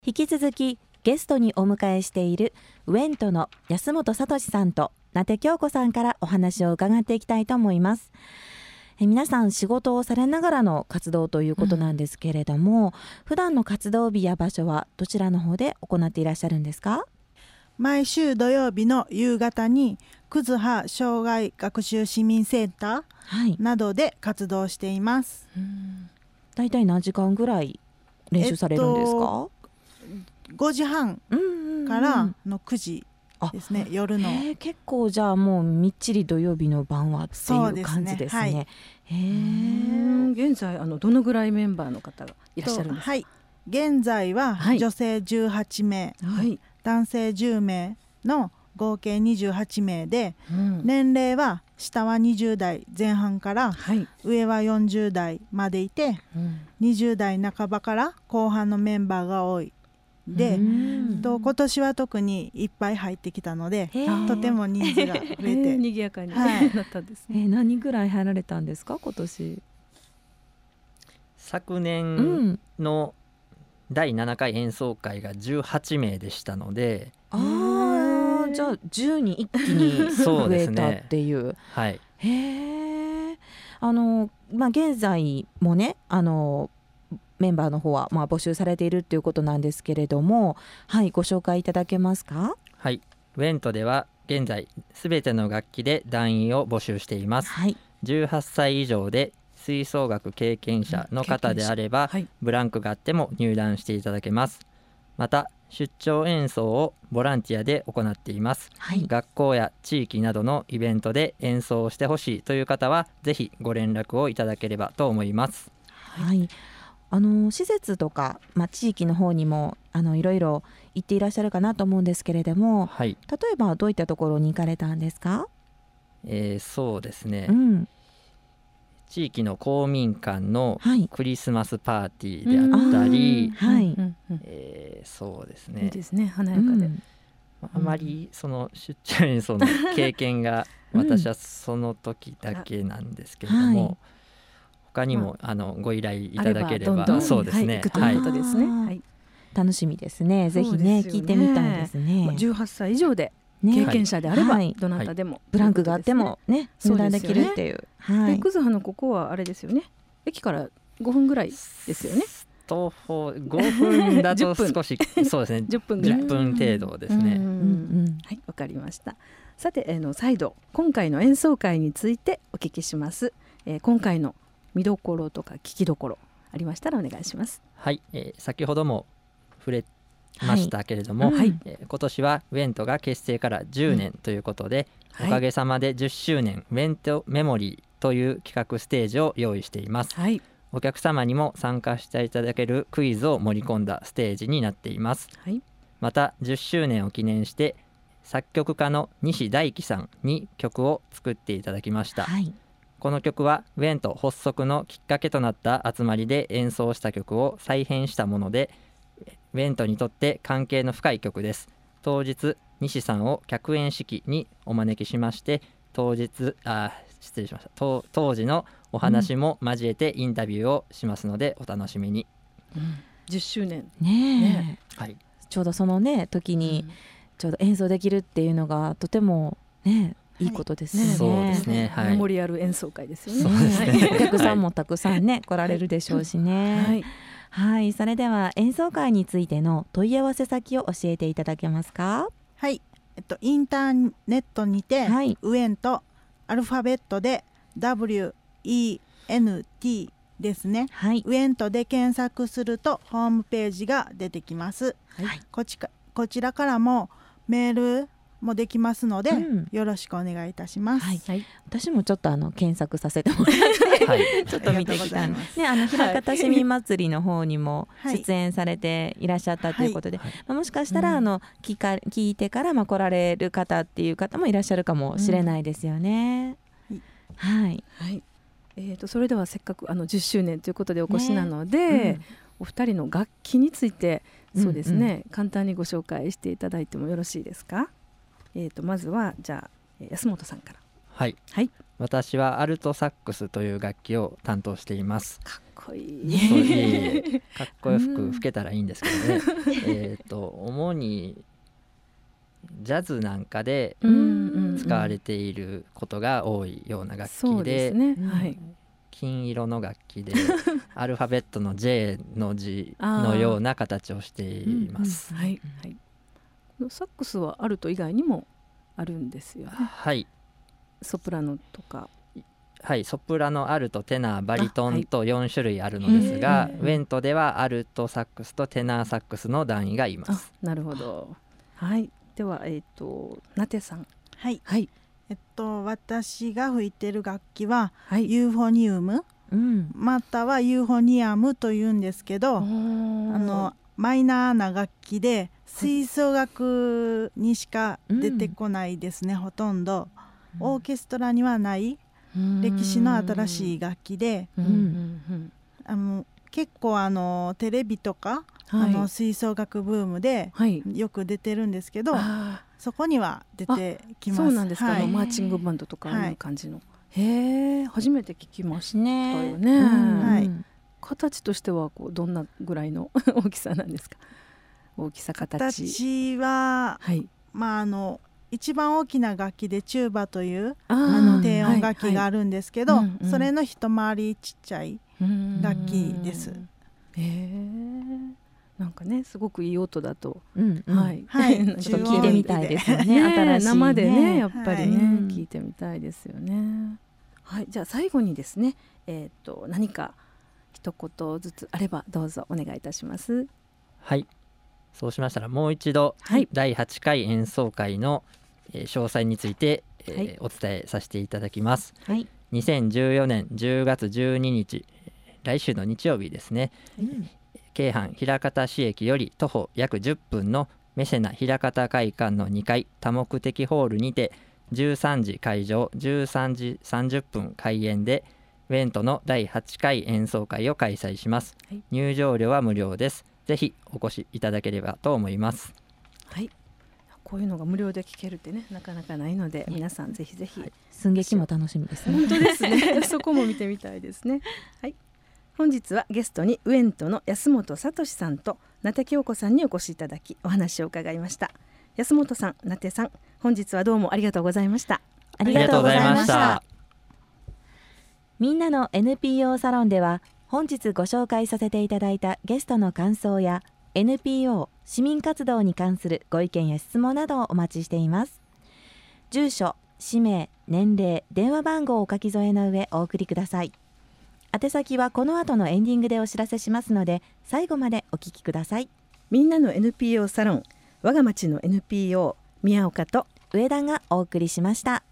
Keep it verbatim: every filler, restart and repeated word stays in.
引き続きゲストにお迎えしているウエントの安本聡さんと名手京子さんからお話を伺っていきたいと思います。え皆さん仕事をされながらの活動ということなんですけれども、うん、普段の活動日や場所はどちらの方で行っていらっしゃるんですか？ 毎週土曜日の夕方に葛葉障害学習市民センターなどで活動しています。 だいたい何時間ぐらい練習されるんですか？えっとごじはんからのくじですね、夜の。 結構じゃあもうみっちり土曜日の晩はっていう感じですね。はい、 へ現在あのどのぐらいメンバーの方がいらっしゃるんですか？ はい、現在は女性じゅうはちめい、はい、男性じゅうめいの合計にじゅうはちめいで、うん、年齢は下はにじゅうだいぜん半から、はい、上はよんじゅうだいまでいて、うん、にじゅうだいなかばから後半のメンバーが多いで、と今年は特にいっぱい入ってきたのでとても人数が増えて賑やかに、はい、なったんですね。 え何人ぐらい入られたんですか今年？ 昨年のだいななかい演奏会がじゅうはちめいでしたので、 あじゃあじゅうにん一気に増えたっていう。 はい、 へあの、まあ、現在もねあのメンバーの方はまあ募集されているということなんですけれども、はい、ご紹介いただけますか？ はい、ウエントでは現在すべての楽器で団員を募集しています。はい、じゅうはっさい以上で吹奏楽経験者の方であれば、はい、ブランクがあっても入団していただけます。また出張演奏をボランティアで行っています。はい、学校や地域などのイベントで演奏してほしいという方はぜひご連絡をいただければと思います。 はい、あの施設とか、まあ、地域の方にもあのいろいろ行っていらっしゃるかなと思うんですけれども、はい、例えばどういったところに行かれたんですか？ えー、そうですね、 うん、 地域の公民館のクリスマスパーティーであったり、はいえー、そうですね、 いいですね、華やかで、うん、 あまりその出張演奏の経験が私はその時だけなんですけれども、はい、他にも、まあ、あのご依頼いただければ、 どんどんそうですね、 はい、行くということですね。はい、 楽しみですね。ぜひね聞いてみたいですね。 まあ、じゅうはっさい以上で経験者であれば、はい、どなたでも、はい、 ブランクがあってもね相談できるっていう。 はい、葛葉のここはあれですよね、駅からごふんぐらいですよね。 徒歩ごふんだと少しそうですねじゅっぷんぐらい、 じゅっぷん程度ですね。 はい、わかりました。さて、えー、の再度今回の演奏会についてお聞きします。えー、今回の見どころとか聞きどころありましたらお願いします。 はい、えー、先ほども触れましたけれども、はい、えー、今年はウエントが結成からじゅうねんということで、うん、おかげさまでじゅっしゅうねんウエントメモリーという企画ステージを用意しています。はい、お客様にも参加していただけるクイズを盛り込んだステージになっています。はい、またじゅっしゅうねんを記念して作曲家の西大輝さんに曲を作っていただきました。はい、この曲はウエント発足のきっかけとなった集まりで演奏した曲を再編したもので、ウエントにとって関係の深い曲です。当日西さんを客演式にお招きしまして、当日あ失礼しました当当時のお話も交えてインタビューをしますのでお楽しみに。 うん、じゅっしゅうねんねね、 はい、 ちょうどそのね時にちょうど演奏できるっていうのがとてもねいいことですね。はい、 そうですね、はい、 メモリアル演奏会ですよね。 そうですね、 お客さんもたくさんね、はい、来られるでしょうしね。はい、はい、それでは演奏会についての問い合わせ先を教えていただけますか？ はい、えっと、インターネットにて、はい、ウエントアルファベットで ダブリューイーエヌティー ですね。はい、ウエントで検索するとホームページが出てきます。はい、こちかこちらからもメールもできますので、うん、よろしくお願いいたします。はいはい、私もちょっとあの検索させてもらって、はい、ちょっと見てきたんですね。あの枚方市民祭りの方にも出演されていらっしゃったということで、はいはい、まあ、もしかしたら、うん、あの聞か聞いてからまあ来られる方っていう方もいらっしゃるかもしれないですよね。うん、はい、 はい、えー、とそれではせっかくあのじゅっしゅうねんということでお越しなので、ね、うん、お二人の楽器についてそうですね、うんうん、簡単にご紹介していただいてもよろしいですか？えー、とまずはじゃあ安本さんから。 はい、はい、私はアルトサックスという楽器を担当しています。 かっこいい。 かっこよく吹けたらいいんですけどね。えっと主にジャズなんかで使われていることが多いような楽器で、そうですね、はい、金色の楽器でアルファベットの ジェイ の字のような形をしています。 はいはい、このサックスはアルト以外にもあるんですよね。 はい、 ソプラノとか、 はい、ソプラノ、アルト、テナー、バリトンとよん種類あるのですが、はい、ウェントではアルトサックスとテナーサックスの団員がいます。 なるほど。はい、では、えーと、ナテさん。 はい、はい、えっと、私が吹いてる楽器は、はい、ユーフォニウム、うん、またはユーフォニアムというんですけど、あのマイナーな楽器で吹奏楽にしか出てこないですね、うん、ほとんどオーケストラにはない歴史の新しい楽器で、うんうんうん、あの結構あのテレビとか、はい、あの吹奏楽ブームでよく出てるんですけど、はい、そこには出てきます。 そうなんですか、はい、あのマーチングバンドとかああいう感じの、はい、へえ、初めて聞きましたよね、ね、うん、はい、形としてはこうどんなぐらいの大きさなんですか？大きさ、形。 形は、はい、まああの一番大きな楽器でチューバというあの低音楽器があるんですけど、はいはい、それの一回りちっちゃい楽器です。 へえ、なんかねすごくいい音だと、 うんうん、 はい、 はい、ちょっと聞いてみたいですよね。ね、新しいね、 生でねやっぱりね、はい、聞いてみたいですよね。はい、じゃあ最後にですね、えー、と何か一言ずつあればどうぞお願いいたします。 はい、そうしましたらもう一度、はい、だいはちかい演奏会の、えー、詳細について、えーはい、お伝えさせていただきます。はい、にせんじゅうよねんじゅうがつじゅうににち、来週の日曜日ですね、うん、京阪枚方市駅より徒歩約じゅっぷんのメセナ枚方会館のにかい多目的ホールにてじゅうさんじ開場、じゅうさんじさんじゅっぷん開演でウェントのだいはちかい演奏会を開催します。はい、入場料は無料です。ぜひお越しいただければと思います。 はい、こういうのが無料で聴けるってねなかなかないので、皆さんぜひぜひ、はい、 寸劇も楽しみですね。 本当ですねそこも見てみたいですね。はい、本日はゲストにウエントの安本聡さんと名手京子さんにお越しいただきお話を伺いました。安本さん、名手さん、本日はどうもありがとうございました。 ありがとうございました。みんなの エヌピーオー サロンでは本日ご紹介させていただいたゲストの感想や エヌピーオー 市民活動に関するご意見や質問などをお待ちしています。住所、氏名、年齢、電話番号をお書き添えの上お送りください。宛先はこの後のエンディングでお知らせしますので最後までお聞きください。 みんなの エヌピーオー サロン、我が町の エヌピーオー 宮岡と上田がお送りしました。